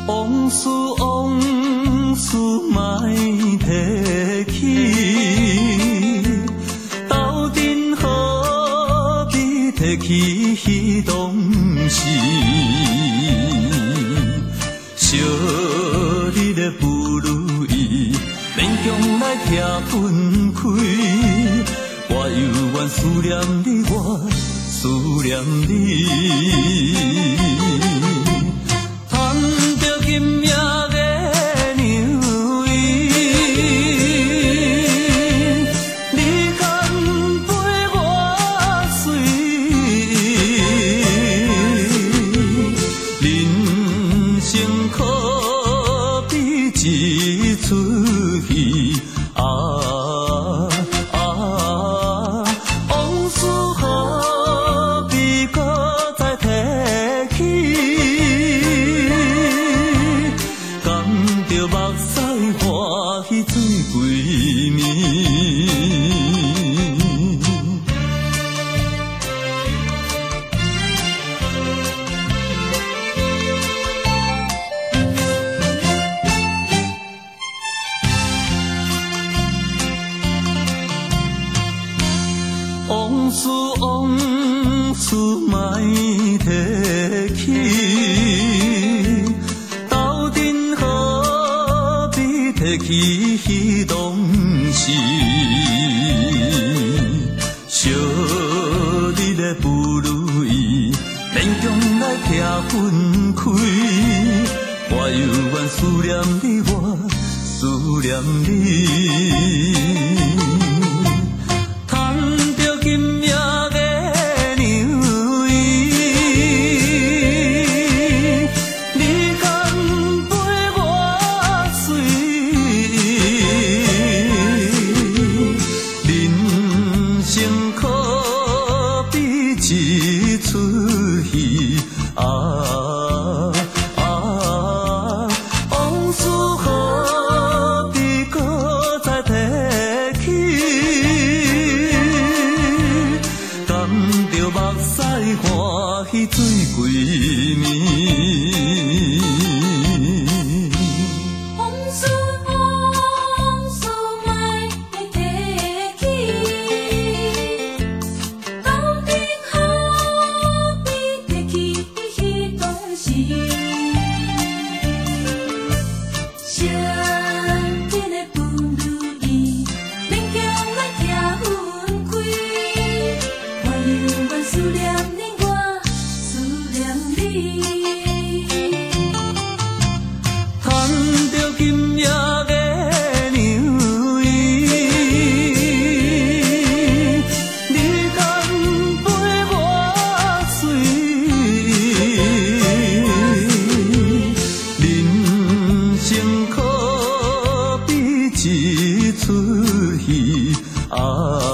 往事往事莫提起，斗阵何必提起彼当时？小日的不如意，勉强来拆分开。我犹原思念你，我思念你。今夜的娘伊，你敢陪我睡？人生可比一出戏啊！往事何必搁再提起？着目屎欢喜醉归暝，往事往事莫提起。提起彼当时，小日的不如意，勉强来拆分开。我犹原思念你，我思念你。叹着今夜的娘伊，你敢陪我睡？生可比一出戏啊！往事何必搁再提起？甘着目屎欢喜醉归暝。今夜的娘伊，你敢陪我睡？人生可比一出戏啊！